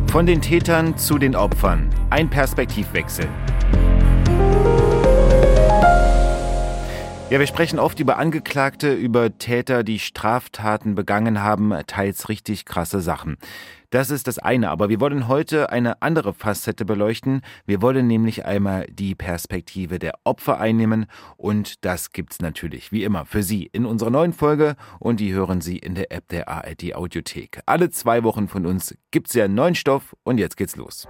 Von den Tätern zu den Opfern. Ein Perspektivwechsel. Ja, wir sprechen oft über Angeklagte, über Täter, die Straftaten begangen haben, teils richtig krasse Sachen. Das ist das eine, aber wir wollen heute eine andere Facette beleuchten. Wir wollen nämlich einmal die Perspektive der Opfer einnehmen und das gibt's natürlich, wie immer, für Sie in unserer neuen Folge und die hören Sie in der App der ARD Audiothek. Alle 2 Wochen von uns gibt's ja neuen Stoff und jetzt geht's los.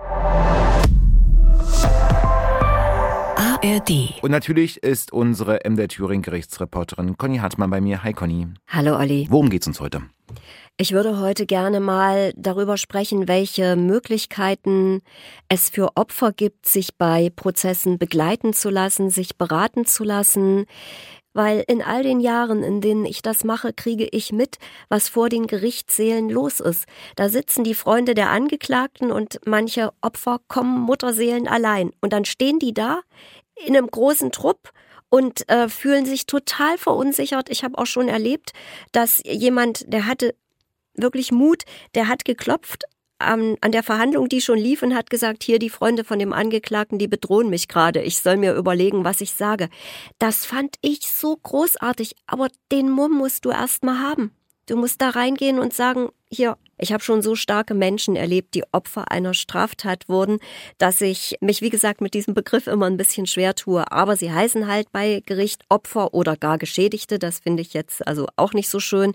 ARD. Und natürlich ist unsere MDR Thüringen Gerichtsreporterin Conny Hartmann bei mir. Hi Conny. Hallo Olli. Worum geht's uns heute? Ich würde heute gerne mal darüber sprechen, welche Möglichkeiten es für Opfer gibt, sich bei Prozessen begleiten zu lassen, sich beraten zu lassen. Weil in all den Jahren, in denen ich das mache, kriege ich mit, was vor den Gerichtssälen los ist. Da sitzen die Freunde der Angeklagten und manche Opfer kommen Mutterseelen allein. Und dann stehen die da in einem großen Trupp und fühlen sich total verunsichert. Ich habe auch schon erlebt, dass jemand, der hatte wirklich Mut, der hat geklopft an der Verhandlung, die schon lief und hat gesagt, hier die Freunde von dem Angeklagten, die bedrohen mich gerade. Ich soll mir überlegen, was ich sage. Das fand ich so großartig, aber den Mumm musst du erst mal haben. Du musst da reingehen und sagen, hier, ich habe schon so starke Menschen erlebt, die Opfer einer Straftat wurden, dass ich mich, wie gesagt, mit diesem Begriff immer ein bisschen schwer tue. Aber sie heißen halt bei Gericht Opfer oder gar Geschädigte. Das finde ich jetzt also auch nicht so schön.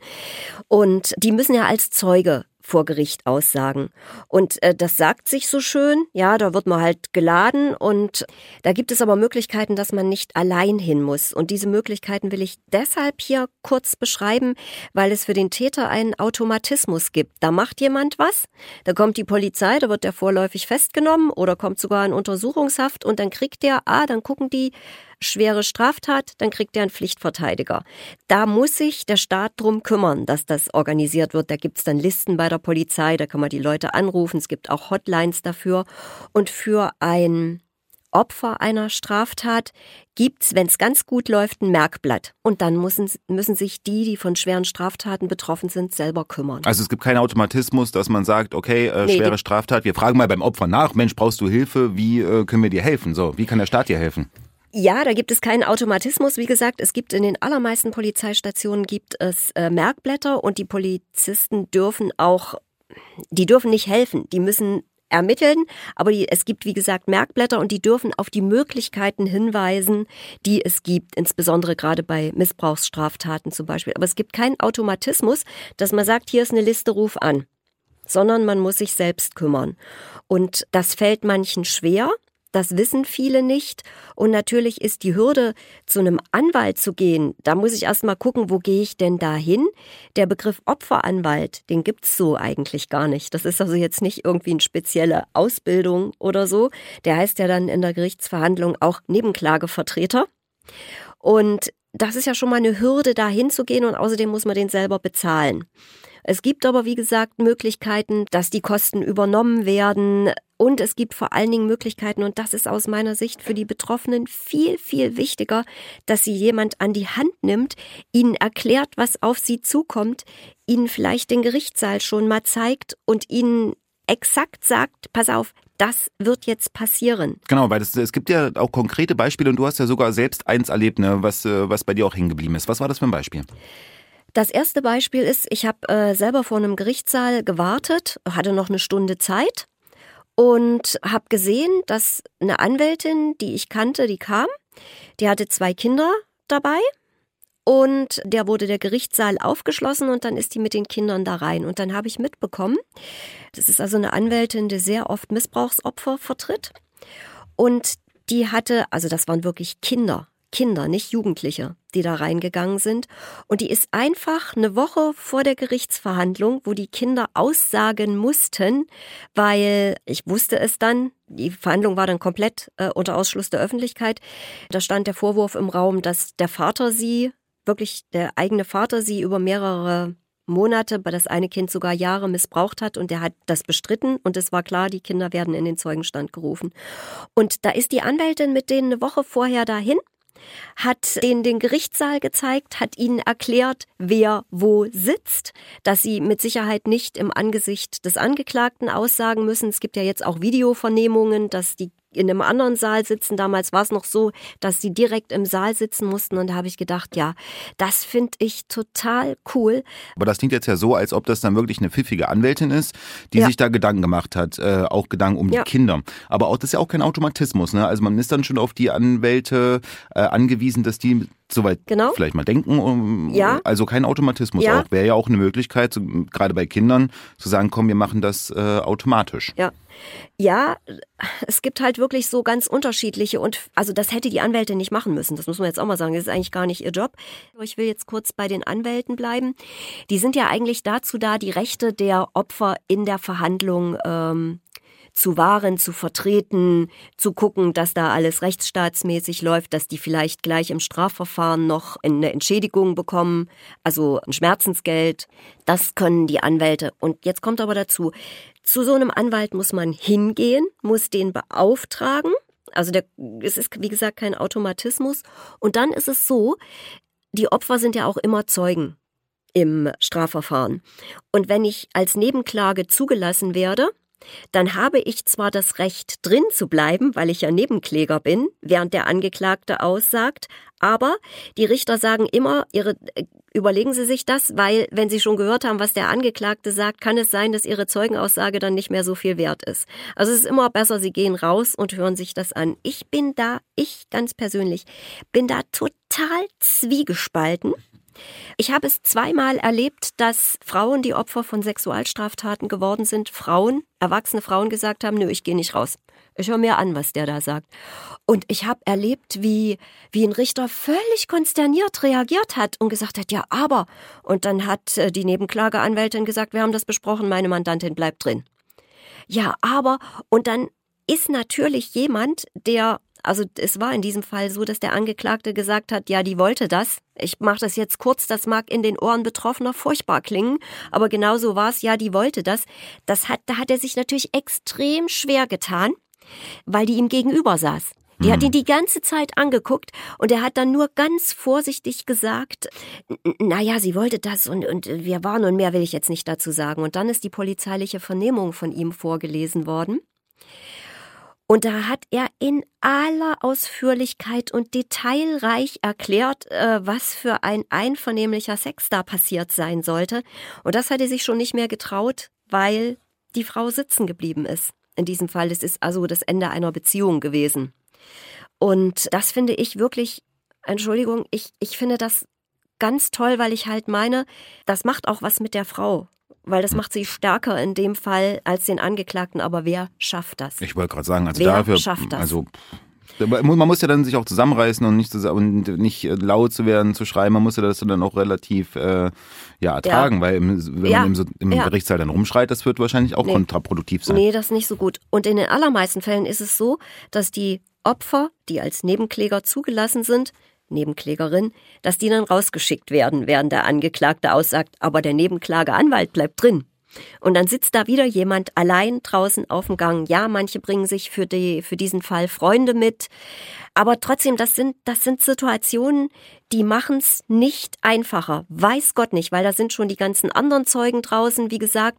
Und die müssen ja als Zeuge vor Gericht aussagen. Und das sagt sich so schön, ja, da wird man halt geladen und da gibt es aber Möglichkeiten, dass man nicht allein hin muss. Und diese Möglichkeiten will ich deshalb hier kurz beschreiben, weil es für den Täter einen Automatismus gibt. Da macht jemand was, da kommt die Polizei, da wird der vorläufig festgenommen oder kommt sogar in Untersuchungshaft und dann kriegt der, dann gucken die, schwere Straftat, dann kriegt er einen Pflichtverteidiger. Da muss sich der Staat drum kümmern, dass das organisiert wird. Da gibt es dann Listen bei der Polizei, da kann man die Leute anrufen. Es gibt auch Hotlines dafür. Und für ein Opfer einer Straftat gibt's, wenn es ganz gut läuft, ein Merkblatt. Und dann müssen sich die von schweren Straftaten betroffen sind, selber kümmern. Also es gibt keinen Automatismus, dass man sagt, okay, schwere Straftat, wir fragen mal beim Opfer nach, Mensch, brauchst du Hilfe, wie können wir dir helfen? So, wie kann der Staat dir helfen? Ja, da gibt es keinen Automatismus. Wie gesagt, es gibt in den allermeisten Polizeistationen gibt es Merkblätter und die Polizisten dürfen nicht helfen. Die müssen ermitteln, aber es gibt, wie gesagt, Merkblätter und die dürfen auf die Möglichkeiten hinweisen, die es gibt, insbesondere gerade bei Missbrauchsstraftaten zum Beispiel. Aber es gibt keinen Automatismus, dass man sagt, hier ist eine Liste, ruf an, sondern man muss sich selbst kümmern. Und das fällt manchen schwer. Das wissen viele nicht. Und natürlich ist die Hürde, zu einem Anwalt zu gehen, da muss ich erst mal gucken, wo gehe ich denn da hin? Der Begriff Opferanwalt, den gibt's so eigentlich gar nicht. Das ist also jetzt nicht irgendwie eine spezielle Ausbildung oder so. Der heißt ja dann in der Gerichtsverhandlung auch Nebenklagevertreter. Und das ist ja schon mal eine Hürde, da hinzugehen und außerdem muss man den selber bezahlen. Es gibt aber, wie gesagt, Möglichkeiten, dass die Kosten übernommen werden und es gibt vor allen Dingen Möglichkeiten, und das ist aus meiner Sicht für die Betroffenen viel, viel wichtiger, dass sie jemand an die Hand nimmt, ihnen erklärt, was auf sie zukommt, ihnen vielleicht den Gerichtssaal schon mal zeigt und ihnen exakt sagt, pass auf, das wird jetzt passieren. Genau, weil es gibt ja auch konkrete Beispiele und du hast ja sogar selbst eins erlebt, ne, was bei dir auch hängen geblieben ist. Was war das für ein Beispiel? Das erste Beispiel ist, ich habe selber vor einem Gerichtssaal gewartet, hatte noch eine Stunde Zeit und habe gesehen, dass eine Anwältin, die ich kannte, die kam, die hatte 2 Kinder dabei und der wurde der Gerichtssaal aufgeschlossen und dann ist die mit den Kindern da rein. Und dann habe ich mitbekommen, das ist also eine Anwältin, die sehr oft Missbrauchsopfer vertritt und die hatte, also das waren wirklich Kinder, nicht Jugendliche, die da reingegangen sind. Und die ist einfach eine Woche vor der Gerichtsverhandlung, wo die Kinder aussagen mussten, weil ich wusste es dann, die Verhandlung war dann komplett unter Ausschluss der Öffentlichkeit. Da stand der Vorwurf im Raum, dass der eigene Vater sie über mehrere Monate, bei das eine Kind sogar Jahre missbraucht hat und der hat das bestritten und es war klar, die Kinder werden in den Zeugenstand gerufen. Und da ist die Anwältin mit denen eine Woche vorher dahin hat denen den Gerichtssaal gezeigt, hat ihnen erklärt, wer wo sitzt, dass sie mit Sicherheit nicht im Angesicht des Angeklagten aussagen müssen. Es gibt ja jetzt auch Videovernehmungen, dass die in einem anderen Saal sitzen. Damals war es noch so, dass sie direkt im Saal sitzen mussten. Und da habe ich gedacht, ja, das finde ich total cool. Aber das klingt jetzt ja so, als ob das dann wirklich eine pfiffige Anwältin ist, die sich da Gedanken gemacht hat, auch Gedanken um die Kinder. Aber auch das ist ja auch kein Automatismus, ne? Also man ist dann schon auf die Anwälte angewiesen, dass die soweit vielleicht mal denken. Also kein Automatismus auch. Wäre ja auch eine Möglichkeit, so, gerade bei Kindern, zu sagen, komm, wir machen das automatisch. Ja, es gibt halt wirklich so ganz unterschiedliche und also das hätte die Anwälte nicht machen müssen. Das muss man jetzt auch mal sagen. Das ist eigentlich gar nicht ihr Job. Ich will jetzt kurz bei den Anwälten bleiben. Die sind ja eigentlich dazu da, die Rechte der Opfer in der Verhandlung zu wahren, zu vertreten, zu gucken, dass da alles rechtsstaatsmäßig läuft, dass die vielleicht gleich im Strafverfahren noch eine Entschädigung bekommen, also ein Schmerzensgeld. Das können die Anwälte. Und jetzt kommt aber dazu, zu so einem Anwalt muss man hingehen, muss den beauftragen. Also es ist, wie gesagt, kein Automatismus. Und dann ist es so, die Opfer sind ja auch immer Zeugen im Strafverfahren. Und wenn ich als Nebenklage zugelassen werde, dann habe ich zwar das Recht, drin zu bleiben, weil ich ja Nebenkläger bin, während der Angeklagte aussagt, aber die Richter sagen immer, überlegen Sie sich das, weil wenn Sie schon gehört haben, was der Angeklagte sagt, kann es sein, dass Ihre Zeugenaussage dann nicht mehr so viel wert ist. Also es ist immer besser, Sie gehen raus und hören sich das an. Ich ganz persönlich, bin da total zwiegespalten. Ich habe es zweimal erlebt, dass Frauen, die Opfer von Sexualstraftaten geworden sind, erwachsene Frauen gesagt haben, nö, ich gehe nicht raus. Ich höre mir an, was der da sagt. Und ich habe erlebt, wie ein Richter völlig konsterniert reagiert hat und gesagt hat, ja, aber. Und dann hat die Nebenklageanwältin gesagt, wir haben das besprochen, meine Mandantin bleibt drin. Ja, aber. Und dann ist natürlich jemand, also es war in diesem Fall so, dass der Angeklagte gesagt hat, ja, die wollte das. Ich mache das jetzt kurz, das mag in den Ohren Betroffener furchtbar klingen, aber genau so war es, ja, die wollte das. Da hat er sich natürlich extrem schwer getan, weil die ihm gegenüber saß. Die hat ihn die ganze Zeit angeguckt und er hat dann nur ganz vorsichtig gesagt, naja, sie wollte das und wir waren und mehr will ich jetzt nicht dazu sagen. Und dann ist die polizeiliche Vernehmung von ihm vorgelesen worden. Und da hat er in aller Ausführlichkeit und detailreich erklärt, was für ein einvernehmlicher Sex da passiert sein sollte. Und das hat er sich schon nicht mehr getraut, weil die Frau sitzen geblieben ist. In diesem Fall, es ist also das Ende einer Beziehung gewesen. Und das finde ich wirklich, Entschuldigung, ich finde das ganz toll, weil ich halt meine, das macht auch was mit der Frau. Weil das macht sie stärker in dem Fall als den Angeklagten. Aber wer schafft das? Ich wollte gerade sagen, also wer dafür, schafft das? Also man muss ja dann sich auch zusammenreißen und nicht laut zu werden, zu schreien. Man muss ja das dann auch relativ ertragen, weil wenn man im Gerichtssaal dann rumschreit, das wird wahrscheinlich auch kontraproduktiv sein. Nee, das ist nicht so gut. Und in den allermeisten Fällen ist es so, dass die Opfer, die als Nebenkläger zugelassen sind, Nebenklägerin, dass die dann rausgeschickt werden, während der Angeklagte aussagt, aber der Nebenklageanwalt bleibt drin. Und dann sitzt da wieder jemand allein draußen auf dem Gang. Ja, manche bringen sich für diesen Fall Freunde mit. Aber trotzdem, das sind Situationen, die machen es nicht einfacher. Weiß Gott nicht, weil da sind schon die ganzen anderen Zeugen draußen. Wie gesagt,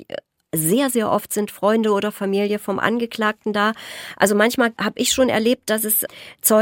sehr, sehr oft sind Freunde oder Familie vom Angeklagten da. Also manchmal habe ich schon erlebt, dass es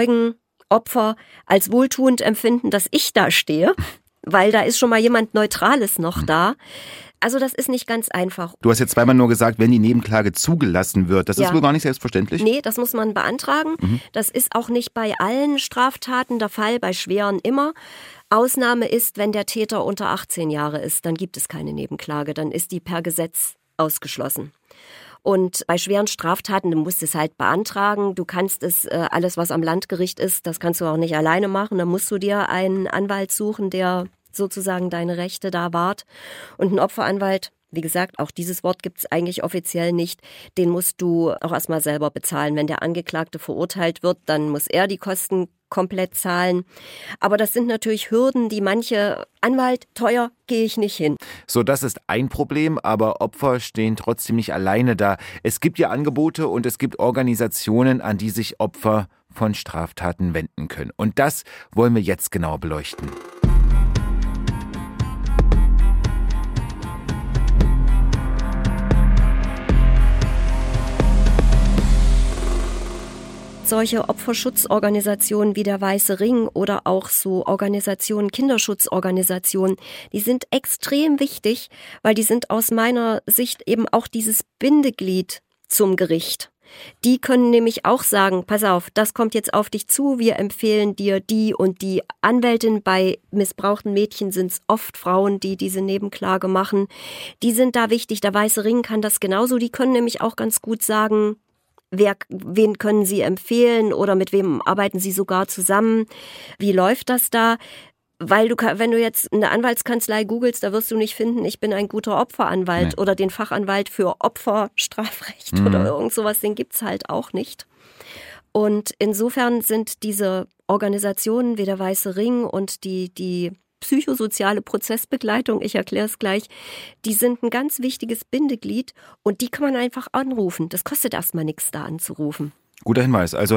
Opfer als wohltuend empfinden, dass ich da stehe, weil da ist schon mal jemand Neutrales noch da. Also das ist nicht ganz einfach. Du hast jetzt zweimal nur gesagt, wenn die Nebenklage zugelassen wird. Das ist wohl gar nicht selbstverständlich? Nee, das muss man beantragen. Das ist auch nicht bei allen Straftaten der Fall, bei schweren immer. Ausnahme ist, wenn der Täter unter 18 Jahre ist, dann gibt es keine Nebenklage, dann ist die per Gesetz ausgeschlossen. Und bei schweren Straftaten, du musst es halt beantragen. Du kannst es, alles was am Landgericht ist, das kannst du auch nicht alleine machen. Da musst du dir einen Anwalt suchen, der sozusagen deine Rechte da wahrt. Und ein Opferanwalt, wie gesagt, auch dieses Wort gibt es eigentlich offiziell nicht. Den musst du auch erstmal selber bezahlen. Wenn der Angeklagte verurteilt wird, dann muss er die Kosten komplett zahlen. Aber das sind natürlich Hürden, die manche Anwalt, teuer, gehe ich nicht hin. So, das ist ein Problem, aber Opfer stehen trotzdem nicht alleine da. Es gibt ja Angebote und es gibt Organisationen, an die sich Opfer von Straftaten wenden können. Und das wollen wir jetzt genauer beleuchten. Solche Opferschutzorganisationen wie der Weiße Ring oder auch so Organisationen, Kinderschutzorganisationen, die sind extrem wichtig, weil die sind aus meiner Sicht eben auch dieses Bindeglied zum Gericht. Die können nämlich auch sagen, pass auf, das kommt jetzt auf dich zu, wir empfehlen dir die und die Anwältin. Bei missbrauchten Mädchen sind es oft Frauen, die diese Nebenklage machen. Die sind da wichtig, der Weiße Ring kann das genauso, die können nämlich auch ganz gut sagen, wen können Sie empfehlen oder mit wem arbeiten Sie sogar zusammen? Wie läuft das da? Weil wenn du jetzt eine Anwaltskanzlei googelst, da wirst du nicht finden, ich bin ein guter Opferanwalt oder den Fachanwalt für Opferstrafrecht oder irgend sowas, den gibt's halt auch nicht. Und insofern sind diese Organisationen wie der Weiße Ring und die psychosoziale Prozessbegleitung, ich erkläre es gleich, die sind ein ganz wichtiges Bindeglied und die kann man einfach anrufen. Das kostet erstmal nichts, da anzurufen. Guter Hinweis. Also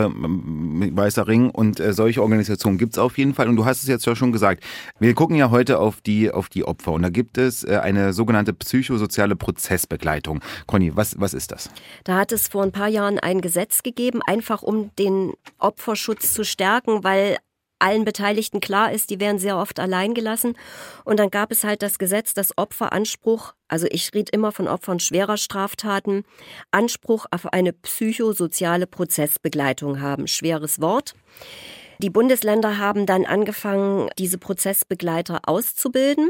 Weißer Ring und solche Organisationen gibt es auf jeden Fall. Und du hast es jetzt ja schon gesagt. Wir gucken ja heute auf die Opfer. Und da gibt es eine sogenannte psychosoziale Prozessbegleitung. Conny, was ist das? Da hat es vor ein paar Jahren ein Gesetz gegeben, einfach um den Opferschutz zu stärken, weil allen Beteiligten klar ist, die werden sehr oft allein gelassen. Und dann gab es halt das Gesetz, dass Opfer Anspruch, also ich rede immer von Opfern schwerer Straftaten, Anspruch auf eine psychosoziale Prozessbegleitung haben. Schweres Wort. Die Bundesländer haben dann angefangen, diese Prozessbegleiter auszubilden.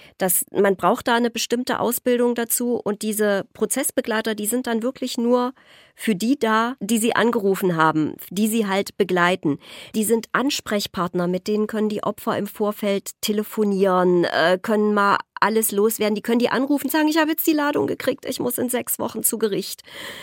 Man braucht da eine bestimmte Ausbildung dazu und diese Prozessbegleiter, die sind dann wirklich nur für die da, die sie angerufen haben, die sie halt begleiten. Die sind Ansprechpartner, mit denen können die Opfer im Vorfeld telefonieren, können mal alles loswerden. Die können die anrufen, sagen, ich habe jetzt die Ladung gekriegt, ich muss in 6 Wochen zu Gericht.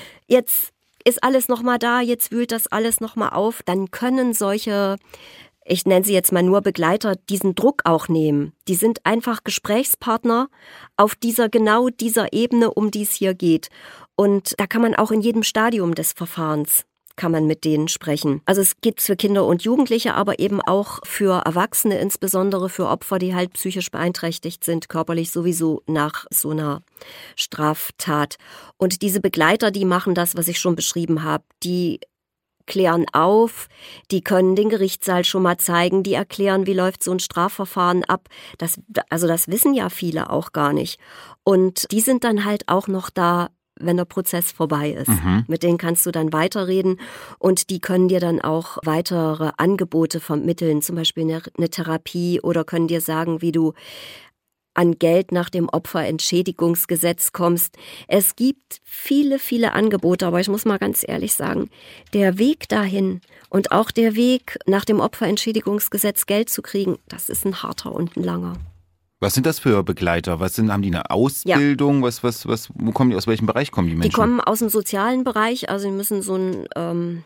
Jetzt ist alles nochmal da, jetzt wühlt das alles nochmal auf. Dann können solche, ich nenne sie jetzt mal nur Begleiter, diesen Druck auch nehmen. Die sind einfach Gesprächspartner auf genau dieser Ebene, um die es hier geht. Und da kann man auch in jedem Stadium des Verfahrens kann man mit denen sprechen. Also es gibt's für Kinder und Jugendliche, aber eben auch für Erwachsene, insbesondere für Opfer, die halt psychisch beeinträchtigt sind, körperlich sowieso nach so einer Straftat. Und diese Begleiter, die machen das, was ich schon beschrieben habe. Die klären auf, die können den Gerichtssaal schon mal zeigen, die erklären, wie läuft so ein Strafverfahren ab. Das wissen ja viele auch gar nicht. Und die sind dann halt auch noch da, wenn der Prozess vorbei ist. Mit denen kannst du dann weiterreden und die können dir dann auch weitere Angebote vermitteln, zum Beispiel eine Therapie oder können dir sagen, wie du an Geld nach dem Opferentschädigungsgesetz kommst. Es gibt viele, viele Angebote, aber ich muss mal ganz ehrlich sagen, der Weg dahin und auch der Weg nach dem Opferentschädigungsgesetz Geld zu kriegen, das ist ein harter und ein langer. Was sind das für Begleiter? Haben die eine Ausbildung? Ja. Wo kommen die, aus welchem Bereich kommen die Menschen? Die kommen aus dem sozialen Bereich, also die müssen so einen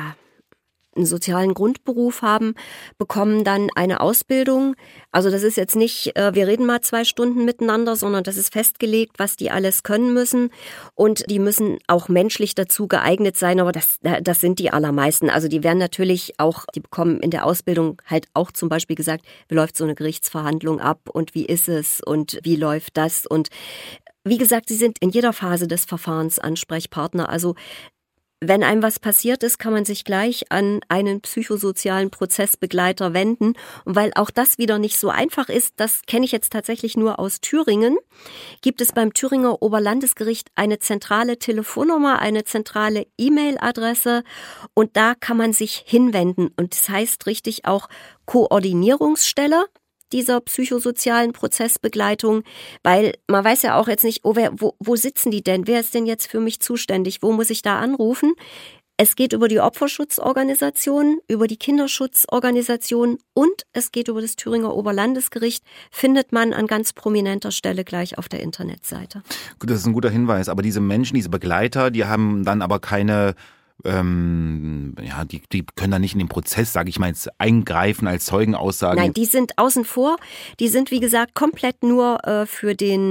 sozialen Grundberuf haben, bekommen dann eine Ausbildung. Also das ist jetzt nicht, wir reden mal 2 Stunden miteinander, sondern das ist festgelegt, was die alles können müssen. Und die müssen auch menschlich dazu geeignet sein, aber das sind die allermeisten. Also die werden natürlich auch, die bekommen in der Ausbildung halt auch zum Beispiel gesagt, wie läuft so eine Gerichtsverhandlung ab und wie ist es und wie läuft das. Und wie gesagt, sie sind in jeder Phase des Verfahrens Ansprechpartner. Also wenn einem was passiert ist, kann man sich gleich an einen psychosozialen Prozessbegleiter wenden. Und weil auch das wieder nicht so einfach ist, das kenne ich jetzt tatsächlich nur aus Thüringen, gibt es beim Thüringer Oberlandesgericht eine zentrale Telefonnummer, eine zentrale E-Mail-Adresse und da kann man sich hinwenden. Und das heißt richtig auch Koordinierungsstelle dieser psychosozialen Prozessbegleitung, weil man weiß ja auch jetzt nicht, wo sitzen die denn? Wer ist denn jetzt für mich zuständig? Wo muss ich da anrufen? Es geht über die Opferschutzorganisation, über die Kinderschutzorganisation und es geht über das Thüringer Oberlandesgericht, findet man an ganz prominenter Stelle gleich auf der Internetseite. Gut, das ist ein guter Hinweis, aber diese Menschen, diese Begleiter, die haben dann aber keine die können da nicht in den Prozess, sage ich mal, jetzt eingreifen als Zeugenaussagen. Nein, die sind außen vor. Die sind, wie gesagt, komplett nur für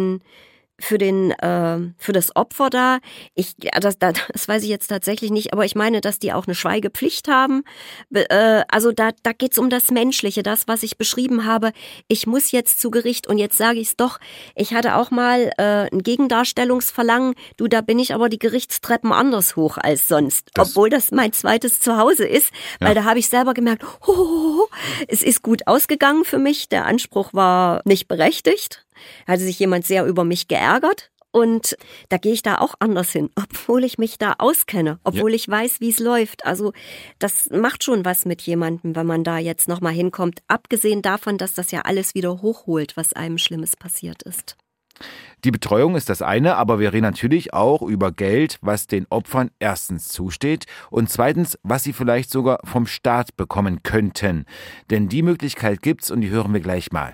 das Opfer da. Das weiß ich jetzt tatsächlich nicht, aber ich meine, dass die auch eine Schweigepflicht haben. Also da geht's um das Menschliche, das, was ich beschrieben habe. Ich muss jetzt zu Gericht und jetzt sage ich es doch. Ich hatte auch mal ein Gegendarstellungsverlangen. Du, da bin ich aber die Gerichtstreppen anders hoch als sonst. Obwohl das mein zweites Zuhause ist, weil da habe ich selber gemerkt, es ist gut ausgegangen für mich. Der Anspruch war nicht berechtigt. Hatte sich jemand sehr über mich geärgert und da gehe ich da auch anders hin, obwohl ich mich da auskenne, obwohl ich weiß, wie es läuft. Also das macht schon was mit jemandem, wenn man da jetzt nochmal hinkommt, abgesehen davon, dass das ja alles wieder hochholt, was einem Schlimmes passiert ist. Die Betreuung ist das eine, aber wir reden natürlich auch über Geld, was den Opfern erstens zusteht und zweitens, was sie vielleicht sogar vom Staat bekommen könnten. Denn die Möglichkeit gibt's und die hören wir gleich mal.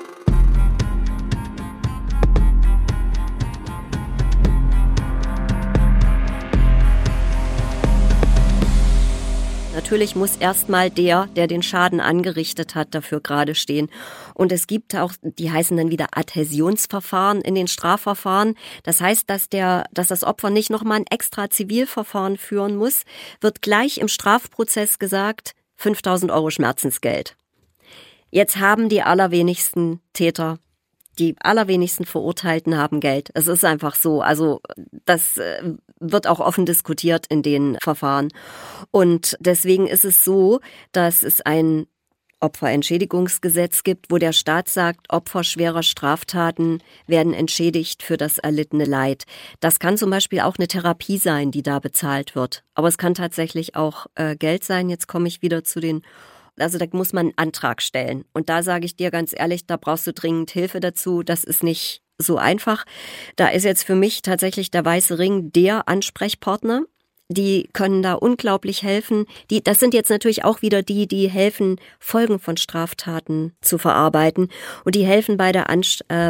Natürlich muss erstmal der den Schaden angerichtet hat, dafür gerade stehen. Und es gibt auch, die heißen dann wieder Adhäsionsverfahren in den Strafverfahren. Das heißt, dass das Opfer nicht nochmal ein extra Zivilverfahren führen muss, wird gleich im Strafprozess gesagt, 5.000 € Schmerzensgeld. Jetzt haben die allerwenigsten Täter, die allerwenigsten Verurteilten haben Geld. Es ist einfach so. Also das wird auch offen diskutiert in den Verfahren. Und deswegen ist es so, dass es ein Opferentschädigungsgesetz gibt, wo der Staat sagt, Opfer schwerer Straftaten werden entschädigt für das erlittene Leid. Das kann zum Beispiel auch eine Therapie sein, die da bezahlt wird. Aber es kann tatsächlich auch Geld sein. Jetzt komme ich wieder zu den... Also da muss man einen Antrag stellen. Und da sage ich dir ganz ehrlich, da brauchst du dringend Hilfe dazu. Das ist nicht so einfach. Da ist jetzt für mich tatsächlich der Weiße Ring der Ansprechpartner. Die können da unglaublich helfen. Das sind jetzt natürlich auch wieder die helfen, Folgen von Straftaten zu verarbeiten. Und die helfen bei der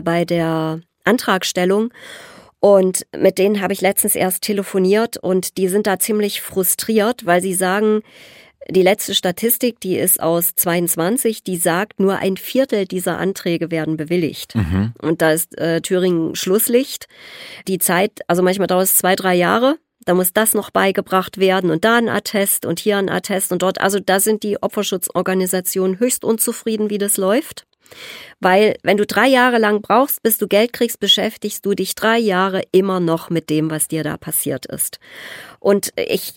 Antragstellung. Und mit denen habe ich letztens erst telefoniert und die sind da ziemlich frustriert, weil sie sagen, die letzte Statistik, die ist aus 22, die sagt, nur 1/4 dieser Anträge werden bewilligt. Mhm. Und da ist Thüringen Schlusslicht. Die Zeit, also manchmal dauert es 2-3 Jahre. Da muss das noch beigebracht werden und da ein Attest und hier ein Attest und dort. Also da sind die Opferschutzorganisationen höchst unzufrieden, wie das läuft. Weil wenn du 3 Jahre lang brauchst, bis du Geld kriegst, beschäftigst du dich 3 Jahre immer noch mit dem, was dir da passiert ist. Und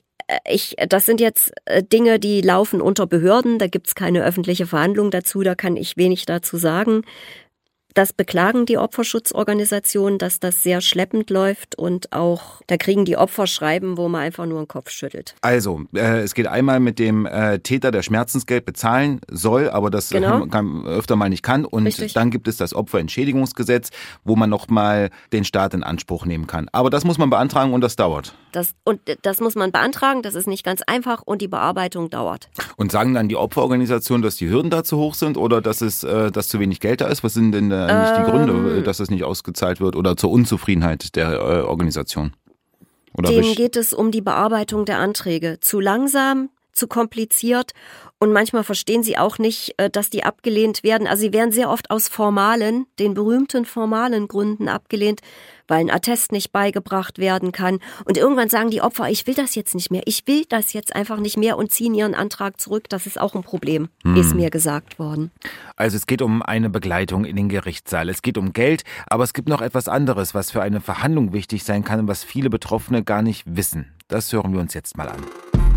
das sind jetzt Dinge, die laufen unter Behörden, da gibt's keine öffentliche Verhandlung dazu, da kann ich wenig dazu sagen. Das beklagen die Opferschutzorganisationen, dass das sehr schleppend läuft und auch, da kriegen die Opfer Schreiben, wo man einfach nur den Kopf schüttelt. Also, es geht einmal mit dem Täter, der Schmerzensgeld bezahlen soll, aber das öfter mal nicht kann. Und Richtig. Dann gibt es das Opferentschädigungsgesetz, wo man nochmal den Staat in Anspruch nehmen kann. Aber das muss man beantragen und das dauert. Das muss man beantragen, das ist nicht ganz einfach und die Bearbeitung dauert. Und sagen dann die Opferorganisationen, dass die Hürden da zu hoch sind oder dass dass zu wenig Geld da ist? Was sind denn eigentlich die Gründe, dass es nicht ausgezahlt wird oder zur Unzufriedenheit der Organisation? Denen geht es um die Bearbeitung der Anträge. Zu langsam, zu kompliziert und manchmal verstehen sie auch nicht, dass die abgelehnt werden. Also sie werden sehr oft aus den berühmten formalen Gründen abgelehnt, weil ein Attest nicht beigebracht werden kann. Und irgendwann sagen die Opfer, ich will das jetzt nicht mehr, ich will das jetzt einfach nicht mehr und ziehen ihren Antrag zurück. Das ist auch ein Problem, ist mir gesagt worden. Also es geht um eine Begleitung in den Gerichtssaal, es geht um Geld, aber es gibt noch etwas anderes, was für eine Verhandlung wichtig sein kann und was viele Betroffene gar nicht wissen. Das hören wir uns jetzt mal an.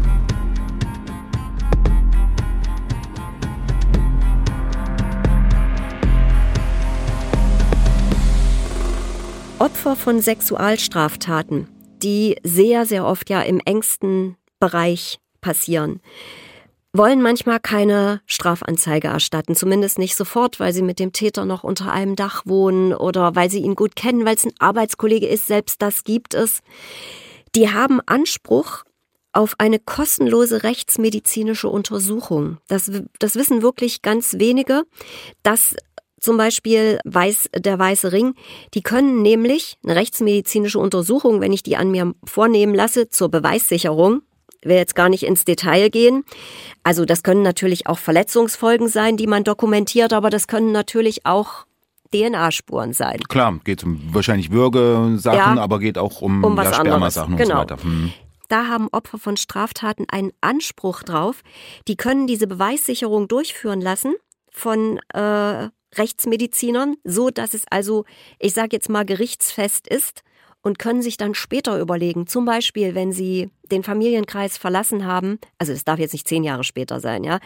Opfer von Sexualstraftaten, die sehr, sehr oft ja im engsten Bereich passieren, wollen manchmal keine Strafanzeige erstatten, zumindest nicht sofort, weil sie mit dem Täter noch unter einem Dach wohnen oder weil sie ihn gut kennen, weil es ein Arbeitskollege ist, selbst das gibt es. Die haben Anspruch auf eine kostenlose rechtsmedizinische Untersuchung. Das wissen wirklich ganz wenige, dass zum Beispiel der Weiße Ring, die können nämlich eine rechtsmedizinische Untersuchung, wenn ich die an mir vornehmen lasse, zur Beweissicherung, will jetzt gar nicht ins Detail gehen. Also das können natürlich auch Verletzungsfolgen sein, die man dokumentiert, aber das können natürlich auch DNA-Spuren sein. Klar, geht um wahrscheinlich Würgesachen, aber geht auch um was Spermasachen anderes. Und so weiter. Da haben Opfer von Straftaten einen Anspruch drauf. Die können diese Beweissicherung durchführen lassen von Rechtsmedizinern, so dass es also, ich sage jetzt mal, gerichtsfest ist und können sich dann später überlegen, zum Beispiel, wenn sie den Familienkreis verlassen haben, also es darf jetzt nicht 10 Jahre später sein, ja,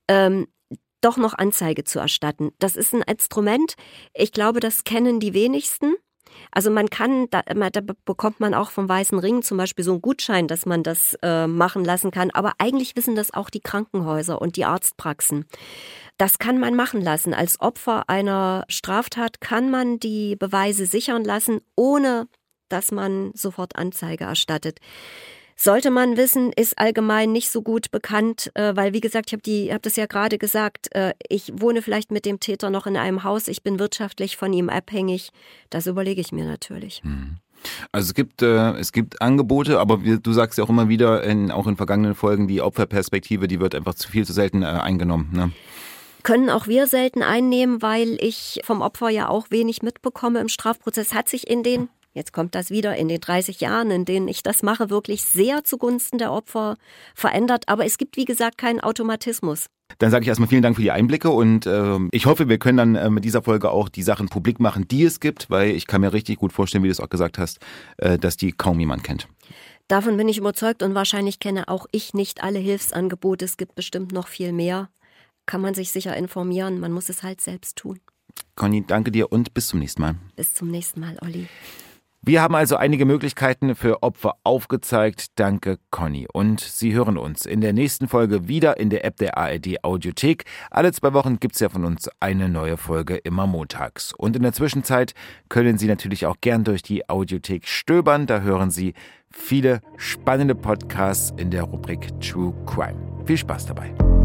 doch noch Anzeige zu erstatten. Das ist ein Instrument, ich glaube, das kennen die wenigsten. Also man kann, da bekommt man auch vom Weißen Ring zum Beispiel so einen Gutschein, dass man das machen lassen kann. Aber eigentlich wissen das auch die Krankenhäuser und die Arztpraxen. Das kann man machen lassen. Als Opfer einer Straftat kann man die Beweise sichern lassen, ohne dass man sofort Anzeige erstattet. Sollte man wissen, ist allgemein nicht so gut bekannt, weil wie gesagt, ich hab das ja gerade gesagt, ich wohne vielleicht mit dem Täter noch in einem Haus, ich bin wirtschaftlich von ihm abhängig. Das überlege ich mir natürlich. Also es gibt Angebote, aber du sagst ja auch immer wieder, auch in vergangenen Folgen, die Opferperspektive, die wird einfach viel zu selten eingenommen. Ne? Können auch wir selten einnehmen, weil ich vom Opfer ja auch wenig mitbekomme im Strafprozess. Hat sich jetzt kommt das wieder, in den 30 Jahren, in denen ich das mache, wirklich sehr zugunsten der Opfer verändert. Aber es gibt, wie gesagt, keinen Automatismus. Dann sage ich erstmal vielen Dank für die Einblicke und ich hoffe, wir können dann mit dieser Folge auch die Sachen publik machen, die es gibt, weil ich kann mir richtig gut vorstellen, wie du es auch gesagt hast, dass die kaum jemand kennt. Davon bin ich überzeugt und wahrscheinlich kenne auch ich nicht alle Hilfsangebote. Es gibt bestimmt noch viel mehr. Kann man sich sicher informieren, man muss es halt selbst tun. Conny, danke dir und bis zum nächsten Mal. Bis zum nächsten Mal, Olli. Wir haben also einige Möglichkeiten für Opfer aufgezeigt. Danke, Conny. Und Sie hören uns in der nächsten Folge wieder in der App der ARD Audiothek. Alle 2 Wochen gibt's ja von uns eine neue Folge, immer montags. Und in der Zwischenzeit können Sie natürlich auch gern durch die Audiothek stöbern. Da hören Sie viele spannende Podcasts in der Rubrik True Crime. Viel Spaß dabei.